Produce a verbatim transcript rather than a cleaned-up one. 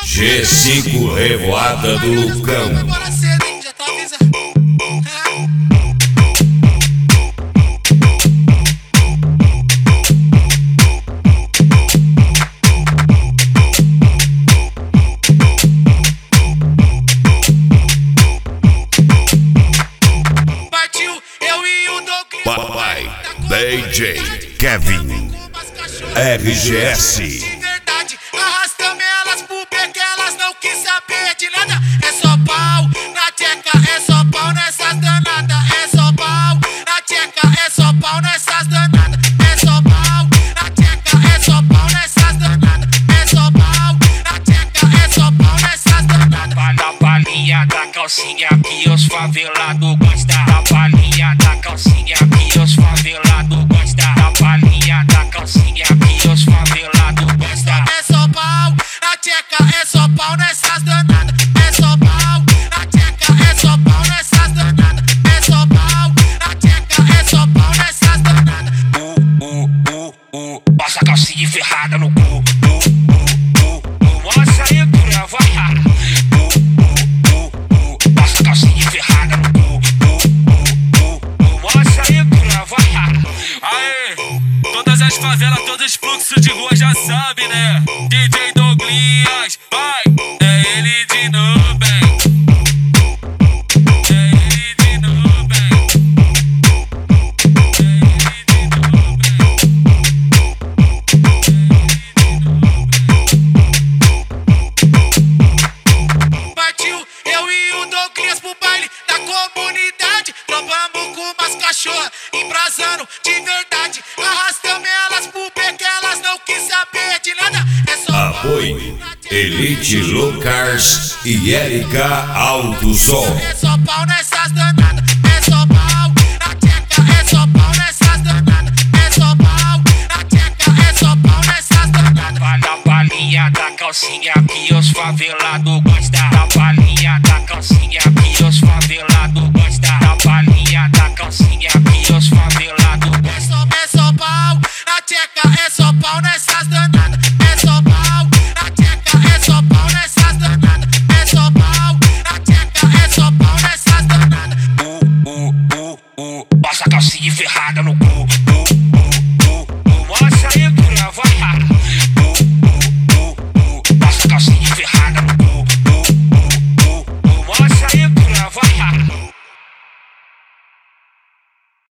G cinco Revoada do Lucão. Papai D J Kevin R G S. Arrastamos elas pro pé que elas não quis saber de nada. É só pau na tcheca, é só pau nessas danadas. É só pau na tcheca, é só pau nessas danadas. É só pau na tcheca, é só pau nessas danadas. É só pau na tcheca, é só pau nessas danadas. Na palhinha da calcinha que os favelados gostam. Na palhinha da calcinha que os favelados gostam. Na palhinha da calcinha que os favelados gostam. É só pau na tcheca, é só pau nessas danadas. É só pau na tcheca, é só pau nessas danadas. É só pau na tcheca, é só pau nessas danadas. Uh, uh, uh, uh, passa a calcinha ferrada no cu. Uh, uh, uh, uh, mostra aí, curava. Uh, uh, uh, uh, passa a calcinha ferrada no cu. Uh, uh, uh, uh, mostra aí, curava. Aê, todas as favelas, todos os fluxos de rua já sabe, né? D J Douglas, vai, é ele de novo, bem. É ele de novo, bem. É ele de novo, bem. Partiu eu e o Douglas pro baile da comunidade. Trombamos com umas cachorras, embrasando de verdade. Arrastamos elas pro pé que elas não quis saber de nada. É só Apoio Elite Lucas e Erika Alto Som. É só pau nessas danadas. É só pau na tcheca, é só pau nessas danadas. É só pau na tcheca, é só pau nessas danadas. Vai na palhinha da calcinha que os favelados gostam.